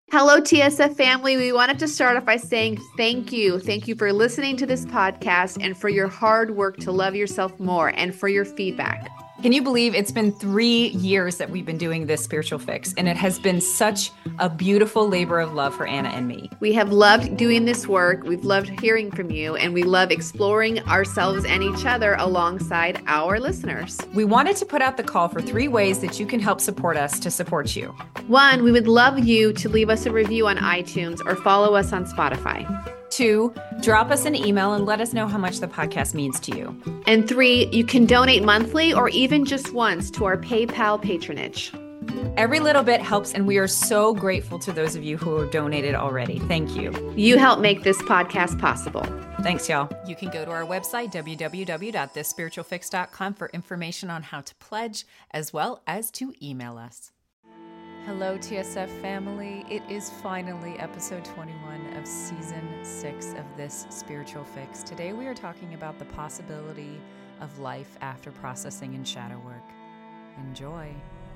Hello, TSF family. We wanted to start off by saying thank you. Thank you for listening to this podcast and for your hard work to love yourself more and for your feedback. Can you believe it's been 3 years that we've been doing this spiritual fix, and it has been such a beautiful labor of love for Anna and me. We have loved doing this work. We've loved hearing from you, and we love exploring ourselves and each other alongside our listeners. We wanted to put out the call for 3 ways that you can help support us to support you. 1, we would love you to leave us a review on iTunes or follow us on Spotify. 2, drop us an email and let us know how much the podcast means to you. And 3, you can donate monthly or even just once to our PayPal patronage. Every little bit helps, and we are so grateful to those of you who have donated already. Thank you. You help make this podcast possible. Thanks, y'all. You can go to our website, www.thisspiritualfix.com, for information on how to pledge, as well as to email us. Hello, TSF family. It is finally episode 21 of season 6 of This Spiritual Fix. Today we are talking about the possibility of life after processing and shadow work. Enjoy.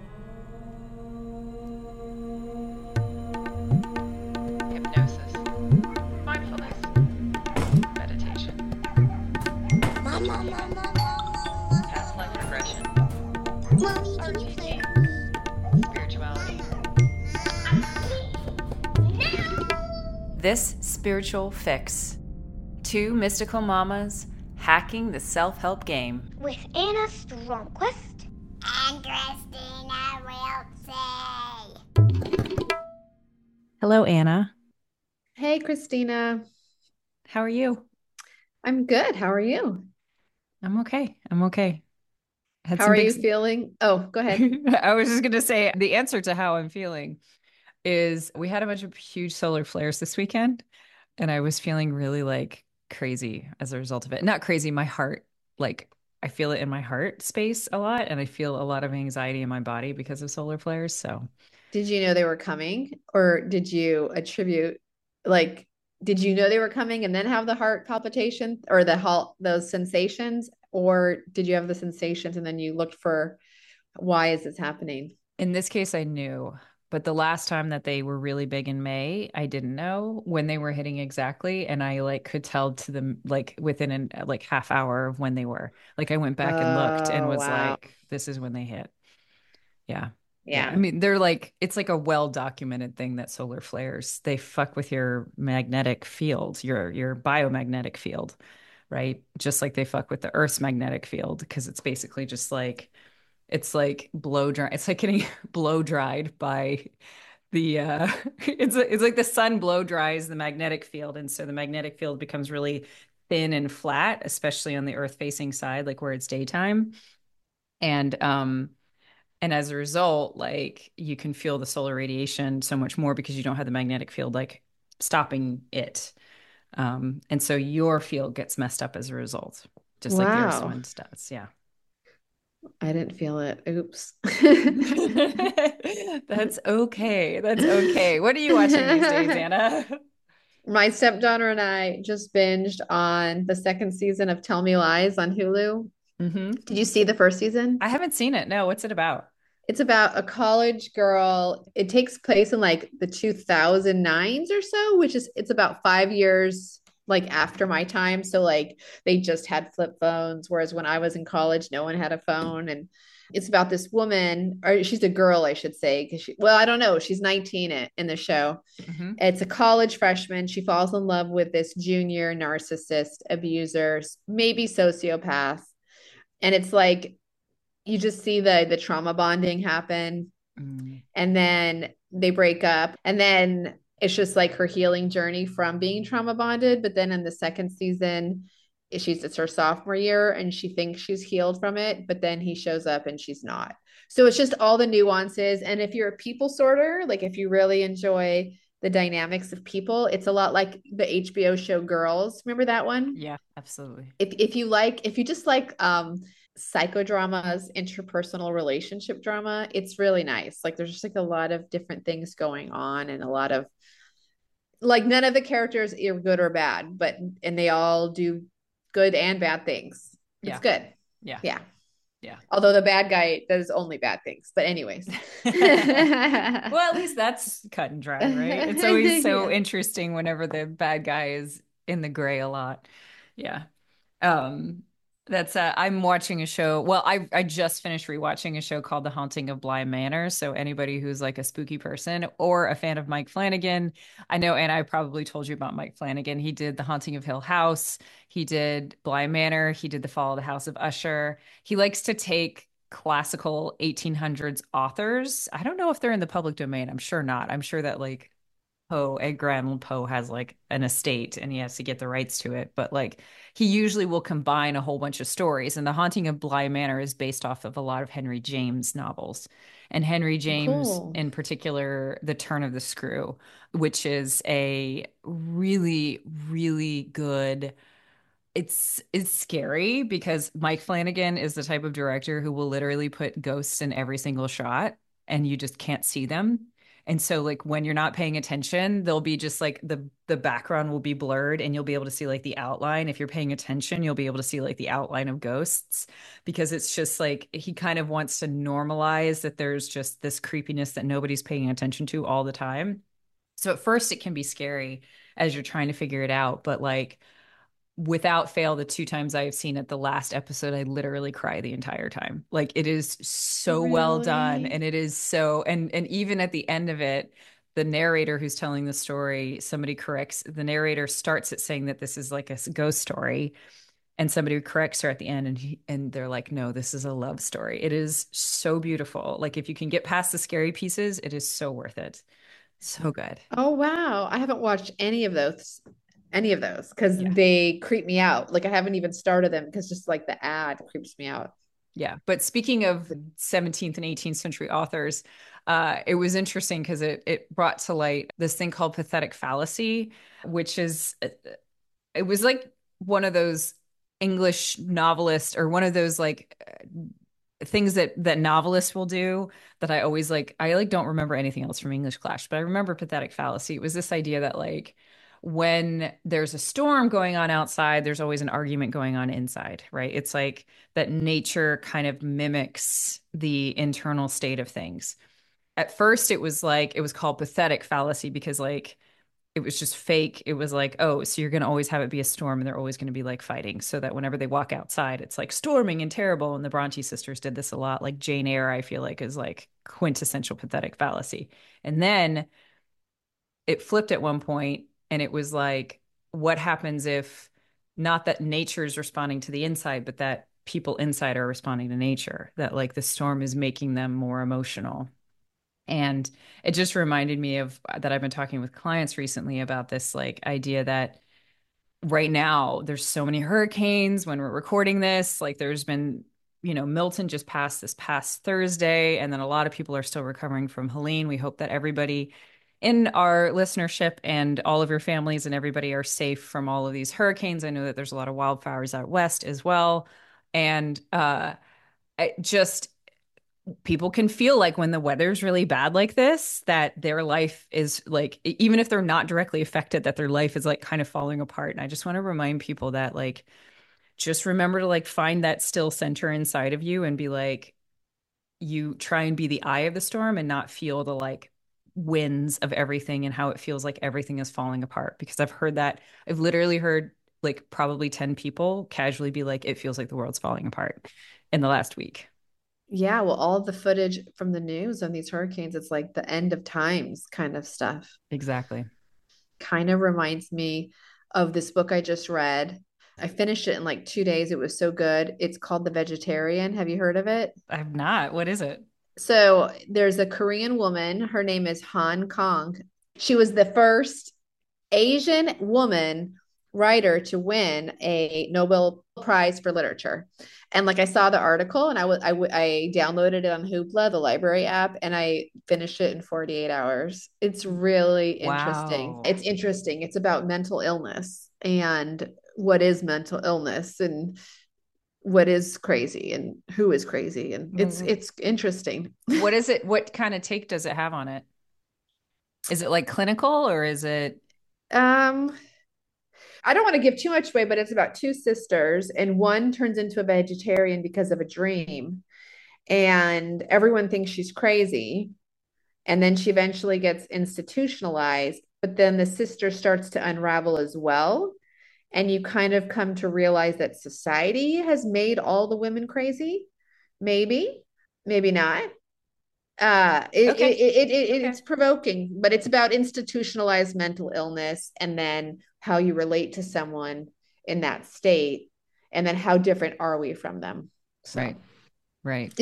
Hypnosis, mindfulness, meditation, past life regression, RTC, spirituality. This Spiritual Fix. 2 mystical mamas hacking the self-help game. With Anna Stromquist and Christina Wiltsey. Hello, Anna. Hey, Christina. How are you? I'm good. How are you? I'm okay. How are you feeling? Oh, go ahead. I was just going to say the answer to how I'm feeling is we had a bunch of huge solar flares this weekend, and I was feeling really crazy as a result of it. Not crazy, my heart, I feel it in my heart space a lot, and I feel a lot of anxiety in my body because of solar flares. So did you know they were coming, or did you attribute, did you know they were coming and then have the heart palpitation or those sensations, or did you have the sensations and then you looked for why is this happening? in this case, I knew. But the last time that they were really big in May, I didn't know when they were hitting exactly. And I could tell to them within an half hour of when they were. I went back and looked and was Wow. this is when they hit. Yeah. Yeah. I mean, they're it's a well-documented thing that solar flares, they fuck with your magnetic field, your biomagnetic field, right? Just like they fuck with the Earth's magnetic field, because it's basically just it's like blow dry. It's like getting blow dried by the it's like the sun blow dries the magnetic field, and so the magnetic field becomes really thin and flat, especially on the Earth facing side, where it's daytime. And as a result, you can feel the solar radiation so much more because you don't have the magnetic field stopping it. And so your field gets messed up as a result, just like the Earth's Wow. one does. Yeah. I didn't feel it. Oops. That's okay. That's okay. What are you watching these days, Anna? My stepdaughter and I just binged on the second season of Tell Me Lies on Hulu. Mm-hmm. Did you see the first season? I haven't seen it. No, what's it about? It's about a college girl. It takes place in the 2009s or so, it's about 5 years after my time. So they just had flip phones, whereas when I was in college, no one had a phone. And it's about this woman, or she's a girl, I should say, because I don't know, she's 19 in the show. Mm-hmm. It's a college freshman. She falls in love with this junior narcissist, abuser, maybe sociopath. And it's you just see the trauma bonding happen, and then they break up, and then it's just her healing journey from being trauma bonded. But then in the second season, it's her sophomore year and she thinks she's healed from it, but then he shows up and she's not. So it's just all the nuances. And if you're a people sorter, if you really enjoy the dynamics of people, it's a lot like the HBO show Girls. Remember that one? Yeah, absolutely. If you just psychodramas, interpersonal relationship drama, it's really nice. There's just a lot of different things going on, and a lot of none of the characters are good or bad, and they all do good and bad things. It's good. Yeah. Yeah. Yeah. Although the bad guy does only bad things. But anyways. Well, at least that's cut and dry, right? It's always so Yeah. interesting whenever the bad guy is in the gray a lot. Yeah. Um, that's I'm watching a show. Well, I just finished rewatching a show called The Haunting of Bly Manor. So anybody who's like a spooky person or a fan of Mike Flanagan, I know, and I probably told you about Mike Flanagan. He did The Haunting of Hill House. He did Bly Manor. He did The Fall of the House of Usher. He likes to take classical 1800s authors. I don't know if they're in the public domain. I'm sure not. I'm sure that like Edgar Allan Poe has like an estate and he has to get the rights to it. But like he usually will combine a whole bunch of stories. And The Haunting of Bly Manor is based off of a lot of Henry James novels. And Henry James, Cool. in particular, The Turn of the Screw, which is a really, really good. It's scary because Mike Flanagan is the type of director who will literally put ghosts in every single shot and you just can't see them. And so like when you're not paying attention, they'll be just like the background will be blurred and you'll be able to see like the outline. If you're paying attention, you'll be able to see like the outline of ghosts because it's just like he kind of wants to normalize that there's just this creepiness that nobody's paying attention to all the time. So at first it can be scary as you're trying to figure it out, but like without fail, the two times I've seen it, the last episode, I literally cry the entire time. Like it is so well done. Really? And it is so, and even at the end of it, the narrator who's telling the story, somebody corrects, the narrator starts it saying that this is like a ghost story. And somebody corrects her at the end and they're like, no, this is a love story. It is so beautiful. Like if you can get past the scary pieces, it is so worth it. So good. Oh wow. I haven't watched any of those because Yeah. they creep me out. Like I haven't even started them because just like the ad creeps me out. Yeah. But speaking of 17th and 18th century authors, it was interesting because it brought to light this thing called pathetic fallacy, which is it was like one of those English novelists or one of those like things that novelists will do that I always like I like don't remember anything else from English class, but I remember pathetic fallacy. It was this idea that like when there's a storm going on outside, there's always an argument going on inside, right? It's like that nature kind of mimics the internal state of things. At first it was like it was called pathetic fallacy because like it was just fake. It was like, oh, so you're going to always have it be a storm and they're always going to be like fighting so that whenever they walk outside, it's like storming and terrible. And the Bronte sisters did this a lot. Like Jane Eyre, I feel like is like quintessential pathetic fallacy. And then it flipped at one point and it was like, what happens if not that nature is responding to the inside, but that people inside are responding to nature, that like the storm is making them more emotional. And it just reminded me of that I've been talking with clients recently about this like idea that right now there's so many hurricanes when we're recording this. Like there's been, Milton just passed this past Thursday, and then a lot of people are still recovering from Helene. We hope that everybody in our listenership and all of your families and everybody are safe from all of these hurricanes. I know that there's a lot of wildfires out west as well. And I just people can feel like when the weather's really bad like this, that their life is like, even if they're not directly affected, that their life is like kind of falling apart. And I just want to remind people that like, just remember to like find that still center inside of you and be like, you try and be the eye of the storm and not feel the like winds of everything and how it feels like everything is falling apart. Because I've literally heard like probably 10 people casually be like, it feels like the world's falling apart in the last week. Yeah, well, all of the footage from the news on these hurricanes, it's like the end of times kind of stuff. Exactly. Kind of reminds me of this book I just read. I finished it in like 2 days. It was so good. It's called The Vegetarian. Have you heard of it? I've not. What is it? So there's a Korean woman. Her name is Han Kong. She was the first Asian woman writer to win a Nobel Prize for literature. And like I saw the article and I downloaded it on Hoopla, the library app, and I finished it in 48 hours. It's really interesting. Wow. It's interesting. It's about mental illness and what is mental illness and what is crazy and who is crazy, and it's interesting. What is it? What kind of take does it have on it? Is it like clinical or is it? Um I don't want to give too much away, but it's about two sisters, and one turns into a vegetarian because of a dream, and everyone thinks she's crazy. And then she eventually gets institutionalized, but then the sister starts to unravel as well. And you kind of come to realize that society has made all the women crazy. Maybe, maybe not. Okay. It's Okay. provoking, but it's about institutionalized mental illness and then how you relate to someone in that state, and then how different are we from them. So Right. Right.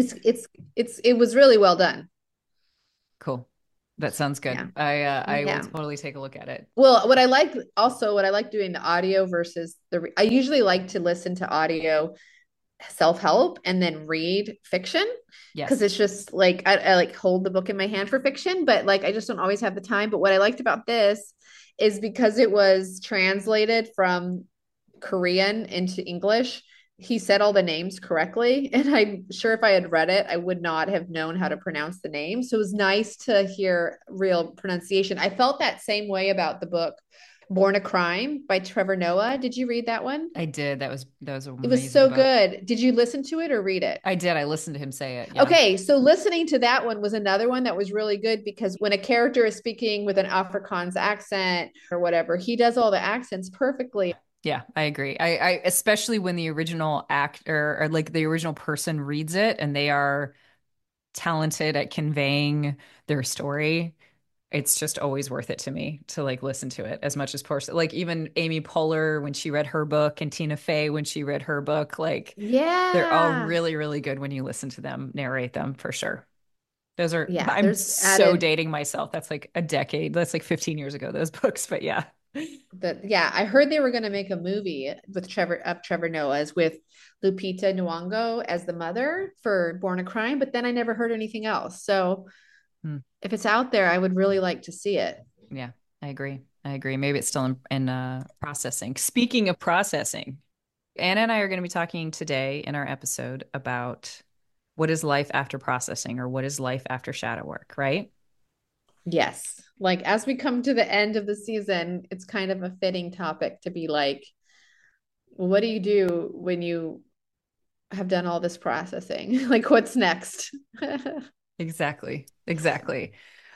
it was really well done. Cool. That sounds Yeah. good. I will Yeah. totally take a look at it. Well, what I like doing the audio versus I usually like to listen to audio self-help and then read fiction because Yes. it's just like I like hold the book in my hand for fiction, but like I just don't always have the time. But what I liked about this is because it was translated from Korean into English, he said all the names correctly. And I'm sure if I had read it, I would not have known how to pronounce the name. So it was nice to hear real pronunciation. I felt that same way about the book Born a Crime by Trevor Noah. Did you read that one? I did. That was an It was amazing so book. good. Did you listen to it or read it? I did. I listened to him say it. Yeah. Okay, so listening to that one was another one that was really good because when a character is speaking with an Afrikaans accent or whatever, he does all the accents perfectly. Yeah, I agree. I especially when the original actor or like the original person reads it and they are talented at conveying their story. It's just always worth it to me to like listen to it as much as possible. Like even Amy Poehler when she read her book and Tina Fey when she read her book, like they're all Yeah. really, really good when you listen to them narrate them for sure. Those are, Yeah, I'm there's so added dating myself. That's like a decade. That's like 15 years ago, those books. But yeah. that. Yeah, I heard they were going to make a movie with Trevor Noah's with Lupita Nyong'o as the mother for Born a Crime, but then I never heard anything else. So Hmm. if it's out there, I would really like to see it. Yeah, I agree. I agree. Maybe it's still in processing. Speaking of processing, Anna and I are going to be talking today in our episode about what is life after processing or what is life after shadow work, right? Yes. Like as we come to the end of the season, it's kind of a fitting topic to be like, what do you do when you have done all this processing? Like what's next? Exactly. Exactly.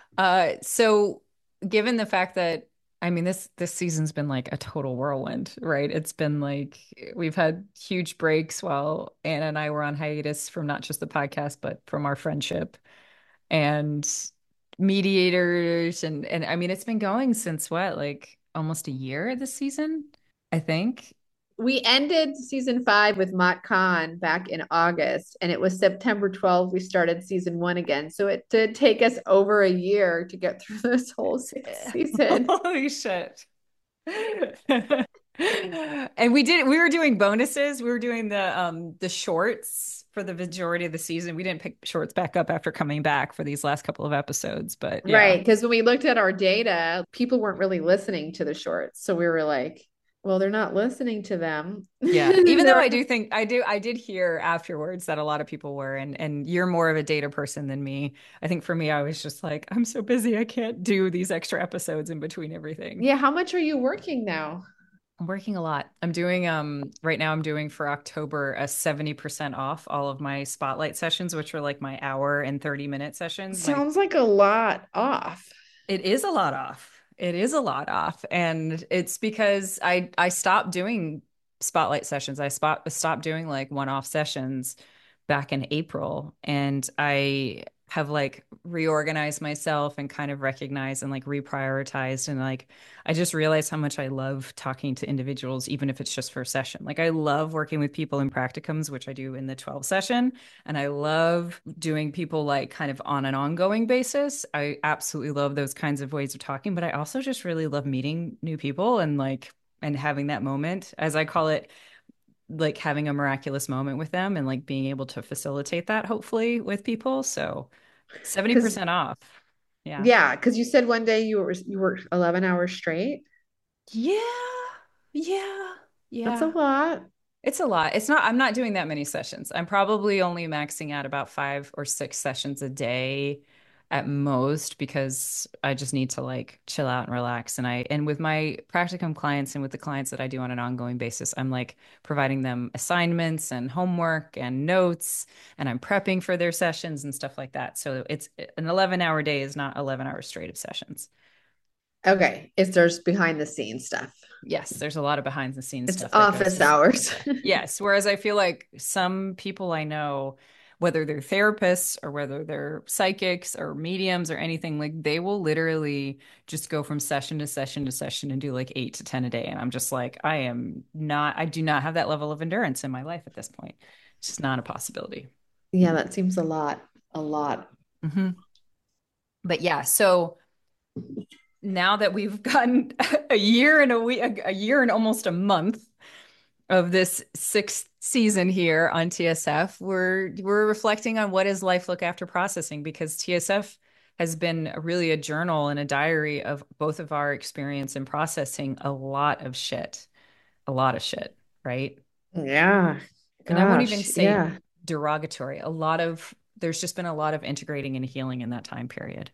So given the fact that I mean this season's been like a total whirlwind, right? It's been like we've had huge breaks while Anna and I were on hiatus from not just the podcast, but from our friendship and mediators and I mean it's been going since what, like almost a year this season, I think. We ended season 5 with Mott Khan back in August, and it was September 12th we started season 1 again. So it did take us over a year to get through this whole sixth season. Holy shit. And we were doing bonuses. We were doing the shorts for the majority of the season. We didn't pick shorts back up after coming back for these last couple of episodes, but yeah. Right. Because when we looked at our data, people weren't really listening to the shorts. So we were like, well, they're not listening to them. Yeah. Even though They're- I do think I did hear afterwards that a lot of people were and you're more of a data person than me. I think for me I was just like, I'm so busy I can't do these extra episodes in between everything. yeah. How much are you working now? I'm working a lot. I'm doing right now I'm doing for October a 70% off all of my spotlight sessions, which are like my hour and 30-minute sessions. My Sounds like a lot off. it is a lot off. It is a lot off. And it's because I stopped doing spotlight sessions. Stopped doing like one-off sessions back in April. And I have like reorganized myself and kind of recognized and like reprioritized. And like I just realized how much I love talking to individuals, even if it's just for a session. Like I love working with people in practicums, which I do in the 12 session. And I love doing people like kind of on an ongoing basis. I absolutely love those kinds of ways of talking, but I also just really love meeting new people and like and having that moment, as I call it, like having a miraculous moment with them and like being able to facilitate that hopefully with people. So Because 70% off. Yeah. yeah, because you said one day you worked 11 hours straight. Yeah. Yeah. That's a Yeah. lot. It's a lot. I'm not doing that many sessions. I'm probably only maxing out about 5 or 6 sessions a day. at most, because I just need to like chill out and relax. And with my practicum clients and with the clients that I do on an ongoing basis, I'm like providing them assignments and homework and notes, and I'm prepping for their sessions and stuff like that. So it's an 11-hour day is not 11 hours straight of sessions. Okay. If there's behind the scenes stuff, Yes, there's a lot of behind the scenes it's stuff that office goes. hours. Yes, whereas I feel like some people I know, whether they're therapists or whether they're psychics or mediums or anything, like they will literally just go from session to session to session and do like 8 to 10 a day. And I'm just like, I do not have that level of endurance in my life at this point. It's just not a possibility. Yeah, that seems a lot. A lot. Hmm. But yeah, so now that we've gotten a year and a week, a year and almost a month of this sixth season here on TSF, we're reflecting on what is life look after processing, because TSF has been really a journal and a diary of both of our experience in processing a lot of shit, right? Yeah. And I won't even Gosh. say Yeah. derogatory. There's just been a lot of integrating and healing in that time period.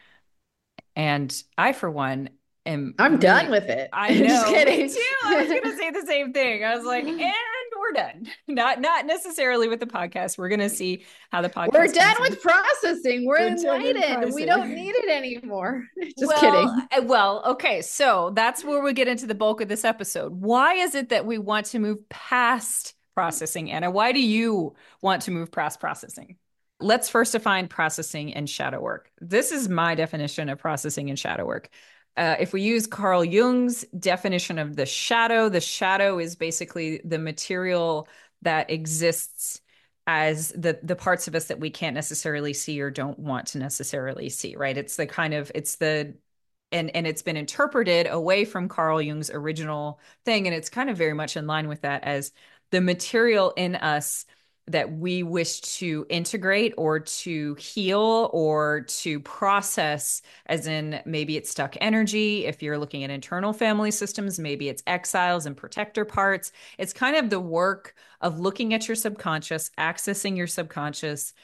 And I, for one, am I'm done really, with it. I Just know, me kidding. too. I was gonna say the same thing. I was like, and we're done. Not necessarily with the podcast. We're gonna see how the We're podcast done comes in. with processing. We're We're done with enlightened. We don't processing. need it anymore. Just Well, kidding. okay. So that's where we get into the bulk of this episode. Why is it that we want to move past processing, Anna? Why do you want to move past processing? Let's first define processing and shadow work. This is my definition of processing and shadow work. If we use Carl Jung's definition of the shadow is basically the material that exists as the parts of us that we can't necessarily see or don't want to necessarily see, right? It's the kind of it's the and it's been interpreted away from Carl Jung's original thing, and it's kind of very much in line with that as the material in us that we wish to integrate or to heal or to process, as in maybe it's stuck energy. If you're looking at internal family systems, maybe it's exiles and protector parts. It's kind of the work of looking at your subconscious, accessing your subconscious,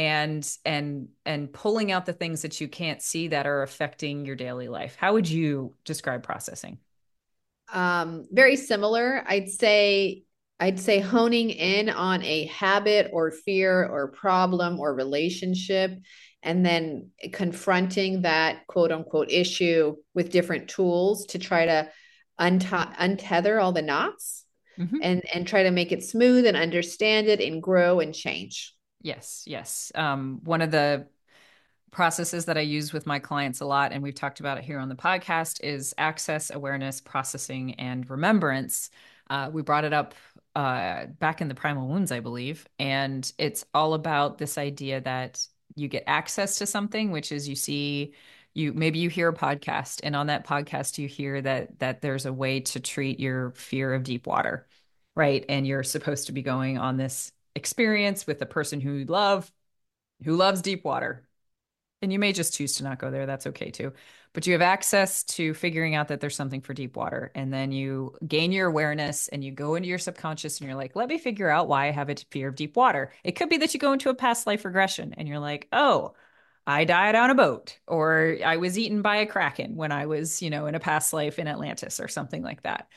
and pulling out the things that you can't see that are affecting your daily life. How would you describe processing? Very similar. I'd say honing in on a habit or fear or problem or relationship, and then confronting that quote unquote issue with different tools to try to untether all the knots, Mm-hmm. and try to make it smooth and understand it and grow and change. Yes, yes. One of the processes that I use with my clients a lot, and we've talked about it here on the podcast, is access, awareness, processing, and remembrance. We brought it up back in the Primal Wounds, I believe, and it's all about this idea that you get access to something, which is maybe you hear a podcast, and on that podcast you hear that there's a way to treat your fear of deep water, right? And you're supposed to be going on this experience with the person who you love, who loves deep water, and you may just choose to not go there. That's okay too. But you have access to figuring out that there's something for deep water. And then you gain your awareness and you go into your subconscious and you're like, let me figure out why I have a fear of deep water. It could be that you go into a past life regression and you're like, oh, I died on a boat, or I was eaten by a kraken when I was, in a past life in Atlantis or something like that.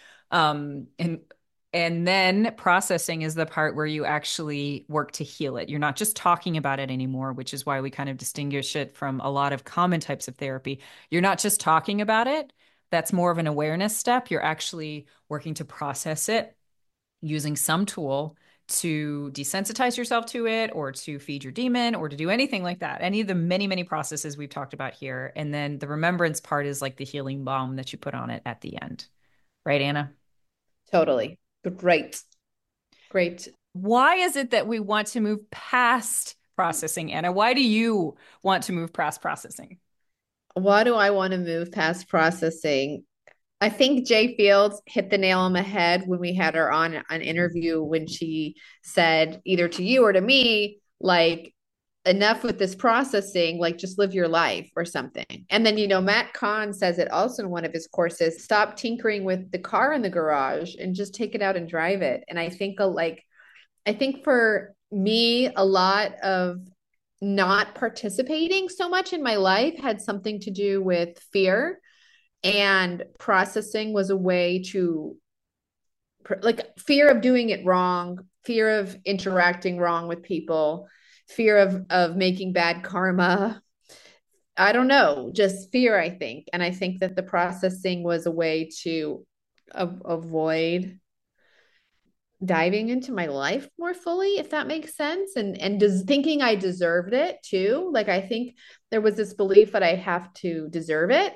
And then processing is the part where you actually work to heal it. You're not just talking about it anymore, which is why we kind of distinguish it from a lot of common types of therapy. You're not just talking about it. That's more of an awareness step. You're actually working to process it using some tool to desensitize yourself to it, or to feed your demon, or to do anything like that. Any of the many, many processes we've talked about here. And then the remembrance part is like the healing balm that you put on it at the end. Right, Anna? Totally. Great. Great. Why is it that we want to move past processing, Anna? Why do you want to move past processing? Why do I want to move past processing? I think Jay Fields hit the nail on the head when we had her on an interview, when she said either to you or to me, like, enough with this processing, like just live your life or something. And then, Matt Kahn says it also in one of his courses, stop tinkering with the car in the garage and just take it out and drive it. And I think for me, a lot of not participating so much in my life had something to do with fear, and processing was a way to, like, fear of doing it wrong, fear of interacting wrong with people, fear of making bad karma. I don't know, just fear, I think. And I think that the processing was a way to avoid diving into my life more fully, if that makes sense. And does thinking I deserved it too. Like, I think there was this belief that I have to deserve it,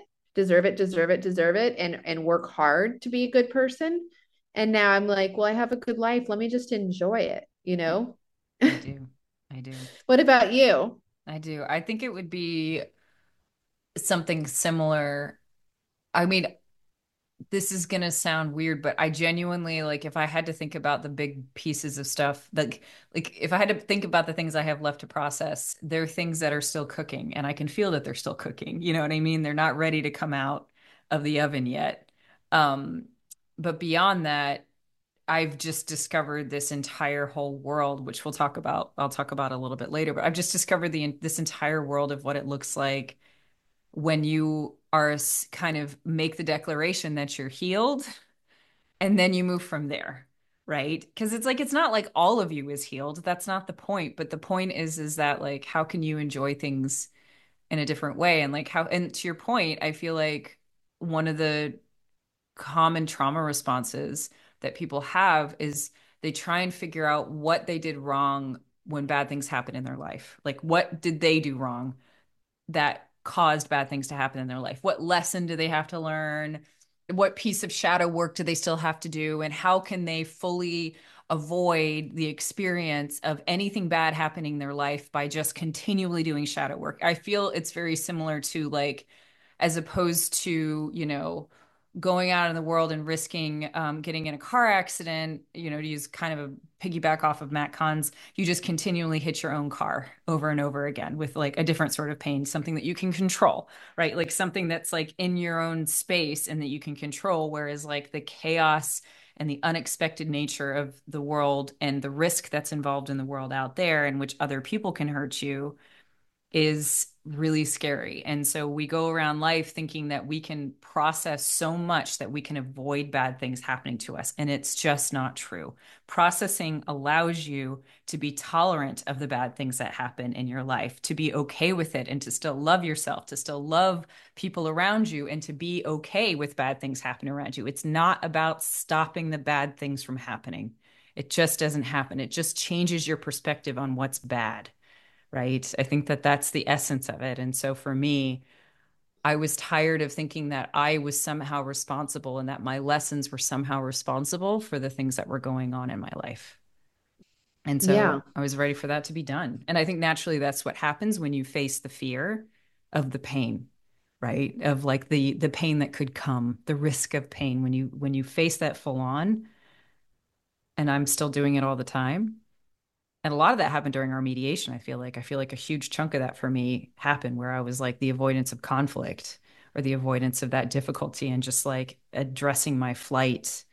deserve it, and work hard to be a good person. And now I'm like, well, I have a good life. Let me just enjoy it, you know? I do. I do. What about you? I do. I think it would be something similar. I mean, this is gonna sound weird, but I genuinely like if I had to think about the big pieces of stuff, like if I had to think about the things I have left to process, there are things that are still cooking and I can feel that they're still cooking. You know what I mean? They're not ready to come out of the oven yet. Um, but beyond that, I've just discovered this entire whole world, which I'll talk about a little bit later, but I've just discovered this entire world of what it looks like when you are kind of make the declaration that you're healed and then you move from there, right? Because it's like it's not like all of you is healed. That's not the point. But the point is that like how can you enjoy things in a different way? And like how and to your point, I feel like one of the common trauma responses that people have is they try and figure out what they did wrong when bad things happen in their life. Like what did they do wrong that caused bad things to happen in their life? What lesson do they have to learn? What piece of shadow work do they still have to do? And how can they fully avoid the experience of anything bad happening in their life by just continually doing shadow work? I feel it's very similar to like, as opposed to, going out in the world and risking getting in a car accident, to use kind of a piggyback off of Matt Kahn's, you just continually hit your own car over and over again with like a different sort of pain, something that you can control, right? Like something that's like in your own space and that you can control. Whereas like the chaos and the unexpected nature of the world and the risk that's involved in the world out there in which other people can hurt you is really scary. And so we go around life thinking that we can process so much that we can avoid bad things happening to us. And it's just not true. Processing allows you to be tolerant of the bad things that happen in your life, to be okay with it, and to still love yourself, to still love people around you, and to be okay with bad things happening around you. It's not about stopping the bad things from happening. It just doesn't happen. It just changes your perspective on what's bad, right? I think that that's the essence of it. And so for me, I was tired of thinking that I was somehow responsible and that my lessons were somehow responsible for the things that were going on in my life. And Yeah. so I was ready for that to be done. And I think naturally that's what happens when you face the fear of the pain, right? Of like the pain that could come, the risk of pain when you face that full on, and I'm still doing it all the time. And a lot of that happened during our mediation. I feel like a huge chunk of that for me happened where I was like the avoidance of conflict or the avoidance of that difficulty, and just like addressing my flight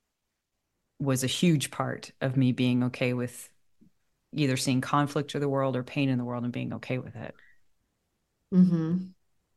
was a huge part of me being okay with either seeing conflict or the world or pain in the world and being okay with it. Mm-hmm.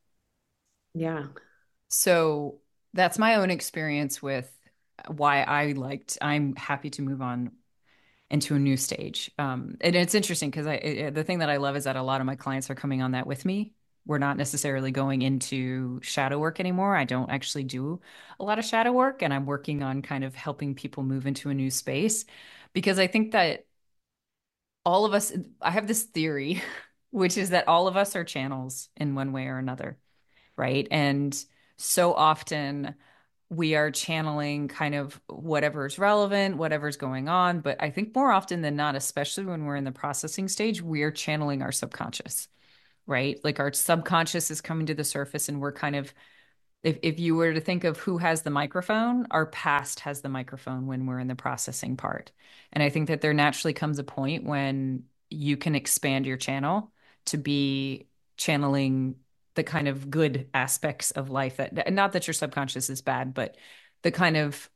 Yeah. So that's my own experience with why I'm happy to move on into a new stage. And it's interesting because the thing that I love is that a lot of my clients are coming on that with me. We're not necessarily going into shadow work anymore. I don't actually do a lot of shadow work, and I'm working on kind of helping people move into a new space because I think that all of us, I have this theory, which is that all of us are channels in one way or another, right? And so often we are channeling kind of whatever's relevant, whatever's going on. But I think more often than not, especially when we're in the processing stage, we are channeling our subconscious, right? Like our subconscious is coming to the surface and we're kind of, if you were to think of who has the microphone, our past has the microphone when we're in the processing part. And I think that there naturally comes a point when you can expand your channel to be channeling the kind of good aspects of life, that not that your subconscious is bad, but the kind of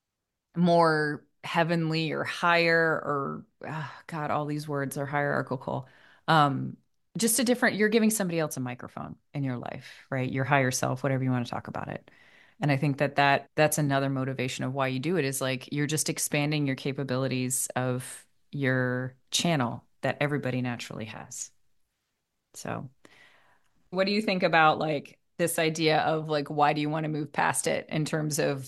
more heavenly or higher or God, all these words are hierarchical. just a different, you're giving somebody else a microphone in your life, right? Your higher self, whatever you want to talk about it. And I think that's another motivation of why you do it is like you're just expanding your capabilities of your channel that everybody naturally has. So, what do you think about like this idea of like why do you want to move past it in terms of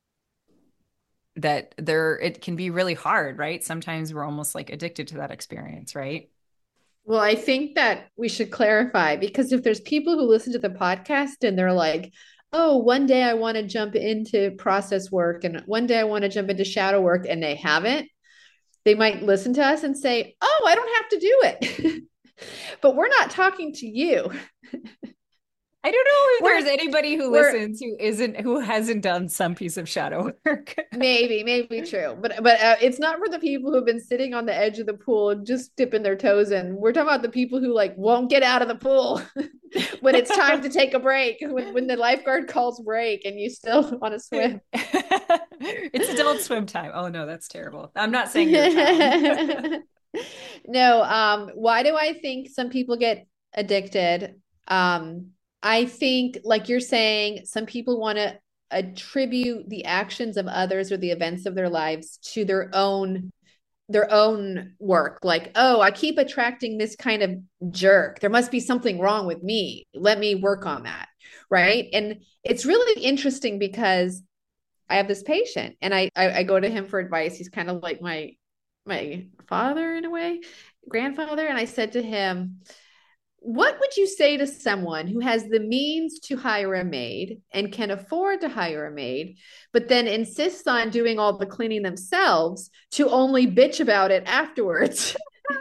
that there it can be really hard, right? Sometimes we're almost like addicted to that experience, right? Well, I think that we should clarify because if there's people who listen to the podcast and they're like, oh, one day I want to jump into process work and one day I want to jump into shadow work and they haven't, they might listen to us and say, oh, I don't have to do it. But we're not talking to you. I don't know if We're, there's anybody who we're listens who hasn't done some piece of shadow work. maybe true, but it's not for the people who've been sitting on the edge of the pool and just dipping their toes in. We're talking about the people who like won't get out of the pool when it's time to take a break, when the lifeguard calls break and you still want to swim. It's adult swim time. Oh no, that's terrible. I'm not saying you're a child. No, why do I think some people get addicted? I think, like you're saying, some people want to attribute the actions of others or the events of their lives to their own work. Like, oh, I keep attracting this kind of jerk. There must be something wrong with me. Let me work on that. Right. And it's really interesting because I have this patient and I go to him for advice. He's kind of like my father in a way, grandfather. And I said to him, what would you say to someone who has the means to hire a maid and can afford to hire a maid, but then insists on doing all the cleaning themselves to only bitch about it afterwards?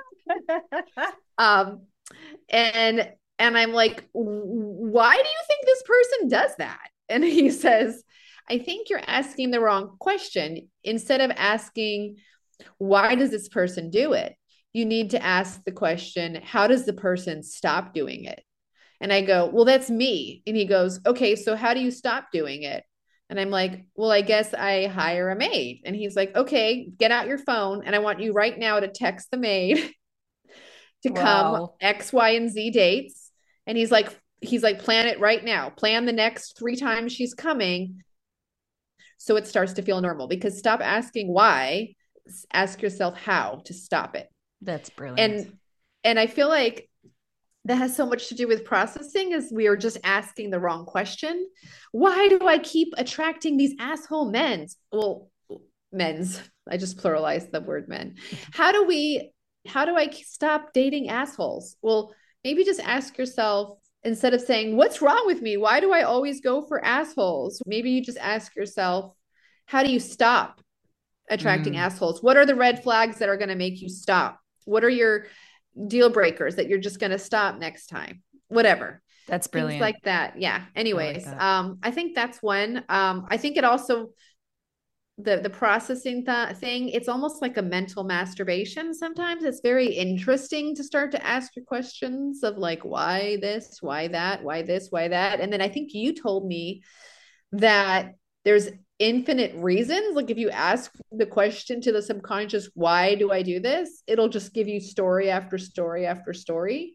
um, and I'm like, why do you think this person does that? And he says, I think you're asking the wrong question. Instead of asking, why does this person do it? You need to ask the question, how does the person stop doing it? And I go, well, that's me. And he goes, okay, so how do you stop doing it? And I'm like, well, I guess I hire a maid. And he's like, okay, get out your phone. And I want you right now to text the maid to come Wow. X, Y, and Z dates. And he's like, plan it right now. Plan the next 3 times she's coming so it starts to feel normal. Because stop asking why, ask yourself how to stop it. That's brilliant. And I feel like that has so much to do with processing is we are just asking the wrong question. Why do I keep attracting these asshole men's? I just pluralized the word men. How do I stop dating assholes? Well, maybe just ask yourself, instead of saying, what's wrong with me? Why do I always go for assholes? Maybe you just ask yourself, how do you stop attracting Mm, assholes? What are the red flags that are going to make you stop? What are your deal breakers that you're just going to stop next time? Whatever. that's Things brilliant. like that. Yeah. I like Anyways, that. I think that's one. I think it also the processing thing, it's almost like a mental masturbation. Sometimes it's very interesting to start to ask your questions of like, why this, why that, why this, why that. And then I think you told me that there's infinite reasons. Like if you ask the question to the subconscious, why do I do this? It'll just give you story after story after story.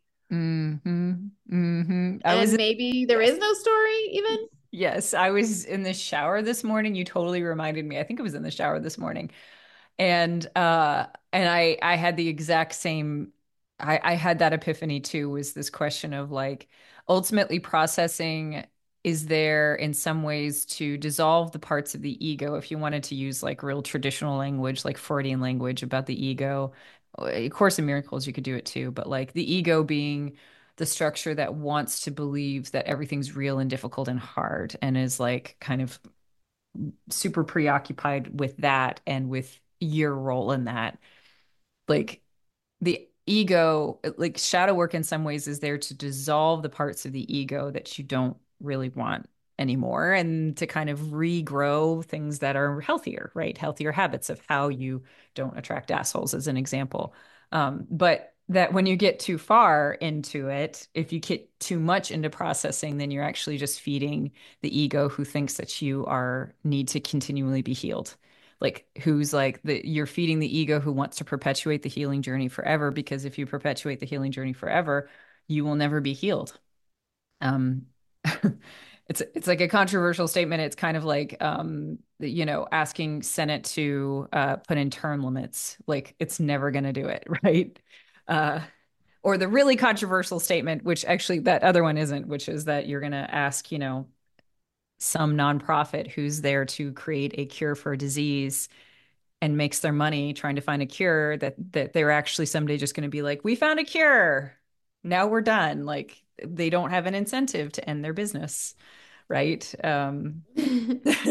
I was And maybe there yes. is no story even. Yes, I was in the shower this morning. You totally reminded me. I think it was in the shower this morning. And I had the exact same I had that epiphany too, was this question of like ultimately processing is there in some ways to dissolve the parts of the ego if you wanted to use like real traditional language, like Freudian language about the ego. Of Course in Miracles, you could do it too, but like the ego being the structure that wants to believe that everything's real and difficult and hard and is like kind of super preoccupied with that and with your role in that. Like the ego, like shadow work in some ways is there to dissolve the parts of the ego that you don't really want anymore and to kind of regrow things that are healthier, right? Healthier habits of how you don't attract assholes, as an example. But that when you get too far into it, if you get too much into processing, then you're actually just feeding the ego who thinks that you are need to continually be healed, like who's like you're feeding the ego who wants to perpetuate the healing journey forever, because if you perpetuate the healing journey forever, you will never be healed. Um, it's like a controversial statement. It's kind of like asking Senate to put in term limits. Like it's never going to do it, right? Uh, or the really controversial statement, which actually that other one isn't, which is that you're going to ask, some nonprofit who's there to create a cure for a disease and makes their money trying to find a cure that they're actually someday just going to be like, we found a cure. Now we're done. Like they don't have an incentive to end their business, right? That's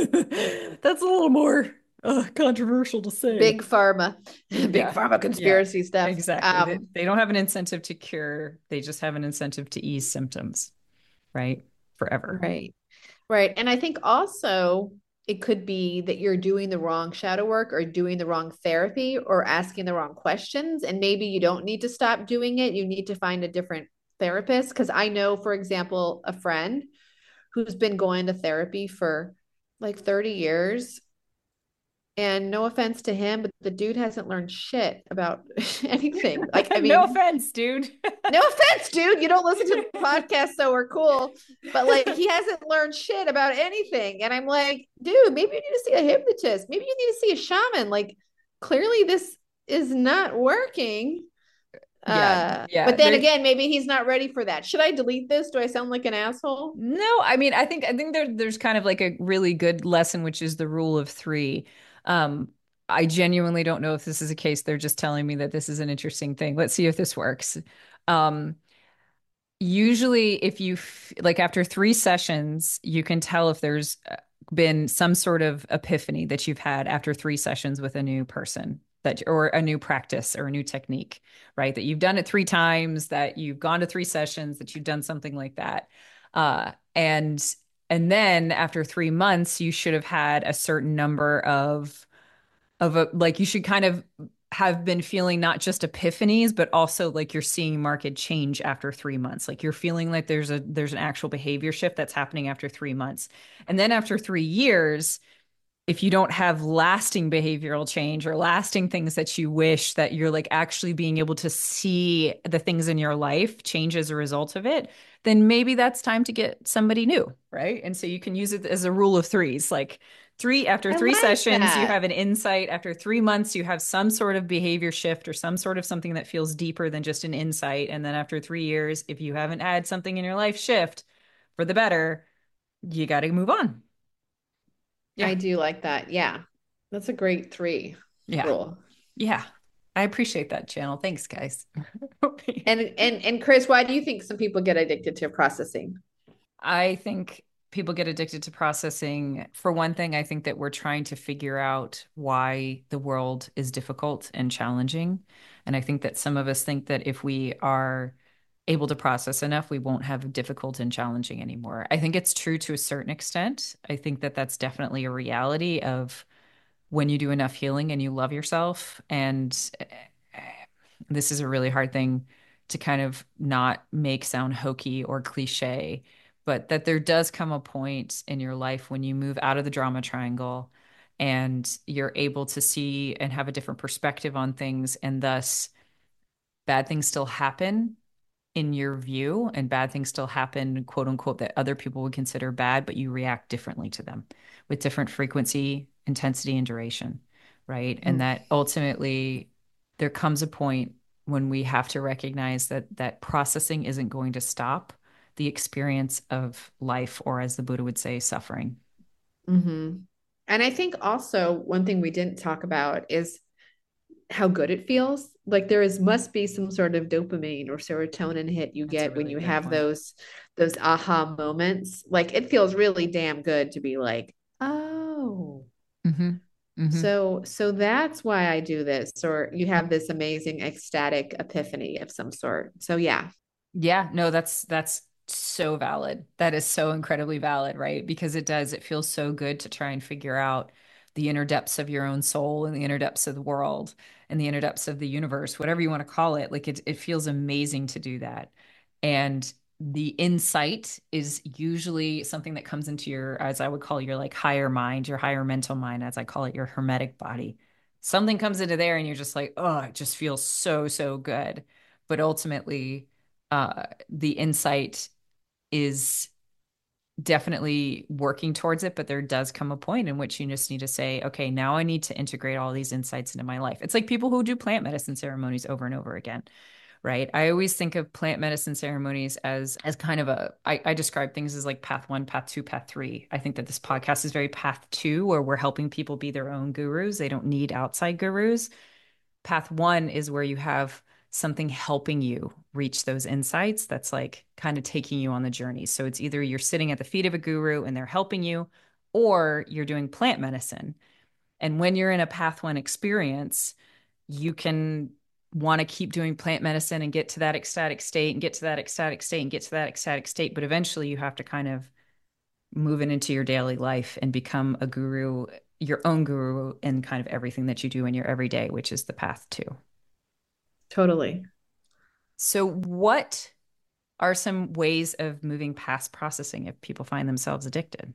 a little more controversial to say. Big pharma, big Yeah. pharma Yeah, conspiracy stuff. exactly. They don't have an incentive to cure. They just have an incentive to ease symptoms, right? Forever. Right. Right. And I think also it could be that you're doing the wrong shadow work or doing the wrong therapy or asking the wrong questions. And maybe you don't need to stop doing it. You need to find a different therapist. Because I know, for example, a friend who's been going to therapy for like 30 years. And no offense to him, but the dude hasn't learned shit about anything. Like, I No mean, offense, dude. no offense, dude. You don't listen to the podcast, so we're cool. But like, he hasn't learned shit about anything. And I'm like, dude, maybe you need to see a hypnotist. Maybe you need to see a shaman. Like, clearly this is not working. Yeah. But then again, maybe he's not ready for that. Should I delete this? Do I sound like an asshole? No, I mean, I think there's kind of like a really good lesson, which is the rule of three. Um, I genuinely don't know if this is a case. They're just telling me that this is an interesting thing. Let's see if this works. Um, Usually, if like after 3 sessions, you can tell if there's been some sort of epiphany that you've had after 3 sessions with a new person or a new practice or a new technique, right? That you've done it 3 times, that you've gone to 3 sessions, that you've done something like that. And then after 3 months, you should have had a certain number of a like you should kind of have been feeling not just epiphanies, but also like you're seeing market change after 3 months. Like you're feeling like there's an actual behavior shift that's happening after 3 months. And then after 3 years, if you don't have lasting behavioral change or lasting things that you wish, that you're like actually being able to see the things in your life change as a result of it, then maybe that's time to get somebody new, right? And so you can use it as a rule of threes. Like after I three like sessions, you that. have an insight. After 3 months, you have some sort of behavior shift or some sort of something that feels deeper than just an insight. And then after 3 years, if you haven't had something in your life shift for the better, you got to move on. I Yeah. do like that. Yeah. That's a great three Yeah. rule. Yeah. I appreciate that channel. Thanks, guys. And Chris, why do you think some people get addicted to processing? I think people get addicted to processing. For one thing, I think that we're trying to figure out why the world is difficult and challenging. And I think that some of us think that if we are able to process enough, we won't have difficult and challenging anymore. I think it's true to a certain extent. I think that that's definitely a reality of when you do enough healing and you love yourself. And this is a really hard thing to kind of not make sound hokey or cliche, but that there does come a point in your life when you move out of the drama triangle and you're able to see and have a different perspective on things, and thus bad things still happen in your view, and bad things still happen, quote unquote, that other people would consider bad, but you react differently to them with different frequency, intensity, and duration, right? And Mm. that ultimately there comes a point when we have to recognize that processing isn't going to stop the experience of life, or as the Buddha would say, suffering. Mm-hmm. And I think also one thing we didn't talk about is how good it feels. Like there is must be some sort of dopamine or serotonin hit you That's a get when really you good have one. those aha moments. Like it feels really damn good to be like, oh, Mm-hmm. Mm-hmm. so that's why I do this, or you have this amazing ecstatic epiphany of some sort. So yeah. Yeah, no, that's so valid. That is so incredibly valid, right? Because it feels so good to try and figure out the inner depths of your own soul and the inner depths of the world and the inner depths of the universe, whatever you want to call it. Like it feels amazing to do that. And the insight is usually something that comes into your, as I would call your like higher mind, your higher mental mind, as I call it, your hermetic body. Something comes into there and you're just like, oh, it just feels so, so good. But ultimately, the insight is definitely working towards it, but there does come a point in which you just need to say, okay, now I need to integrate all these insights into my life. It's like people who do plant medicine ceremonies over and over again, right? I always think of plant medicine ceremonies as kind of I describe things as like path one, path two, path three. I think that this podcast is very path two, where we're helping people be their own gurus. They don't need outside gurus. Path one is where you have something helping you reach those insights that's like kind of taking you on the journey. So it's either you're sitting at the feet of a guru and they're helping you, or you're doing plant medicine. And when you're in a path one experience, you can want to keep doing plant medicine and get to that ecstatic state and get to that ecstatic state and get to that ecstatic state. But eventually you have to kind of move it into your daily life and become a guru, your own guru in kind of everything that you do in your everyday, which is the path two. Totally. So, what are some ways of moving past processing if people find themselves addicted?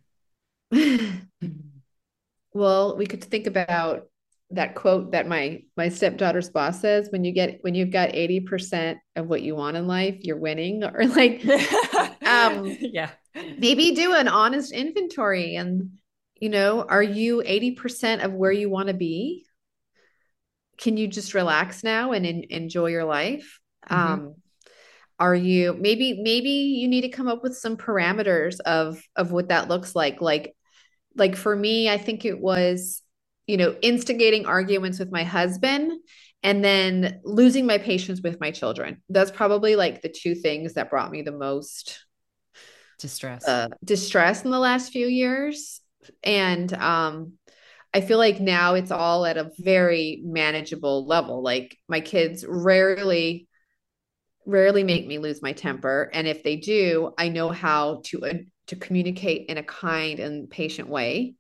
Well, we could think about that quote that my stepdaughter's boss says, when you've got 80% of what you want in life, you're winning. Or like Yeah. maybe do an honest inventory and, are you 80% of where you want to be? Can you just relax now and enjoy your life? Are you maybe you need to come up with some parameters of what that looks like? Like for me, I think it was, instigating arguments with my husband and then losing my patience with my children. That's probably like the two things that brought me the most distress in the last few years. And I feel like now it's all at a very manageable level. Like my kids rarely make me lose my temper, and if they do, I know how to communicate in a kind and patient way.